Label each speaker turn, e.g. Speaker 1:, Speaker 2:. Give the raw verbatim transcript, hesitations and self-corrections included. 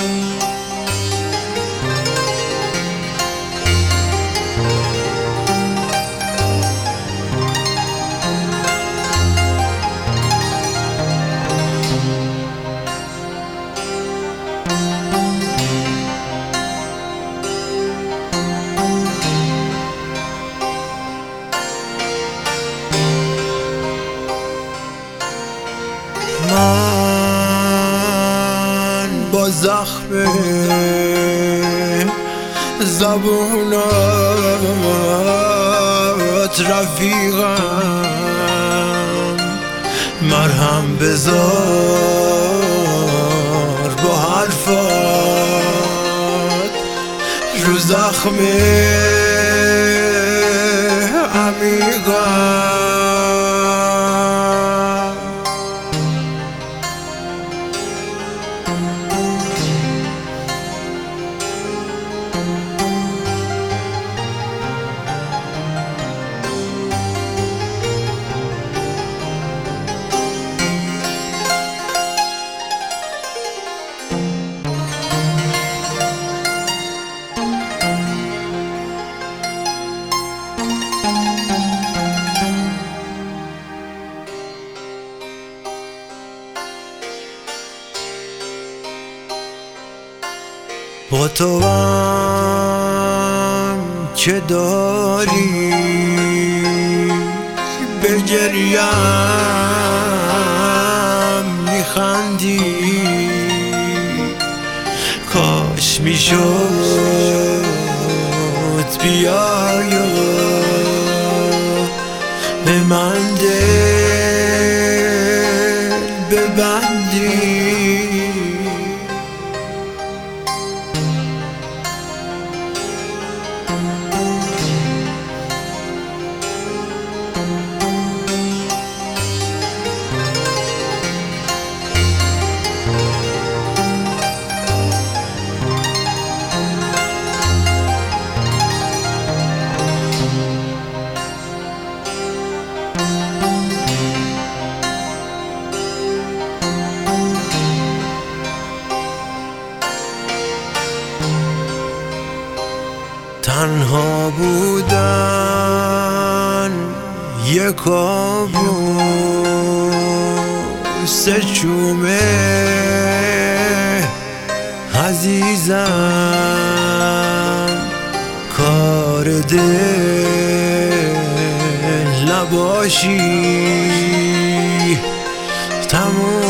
Speaker 1: من با زخم زبونات رفیقم، مرهم بذار با حرفات رو زخم عمیقم. با تو هم که داری به گریم میخندی، کاش میشد بیای و به من دل ببندی. تنها بودن یک کابوس چومه عزیزم، کار دل نباشی تموم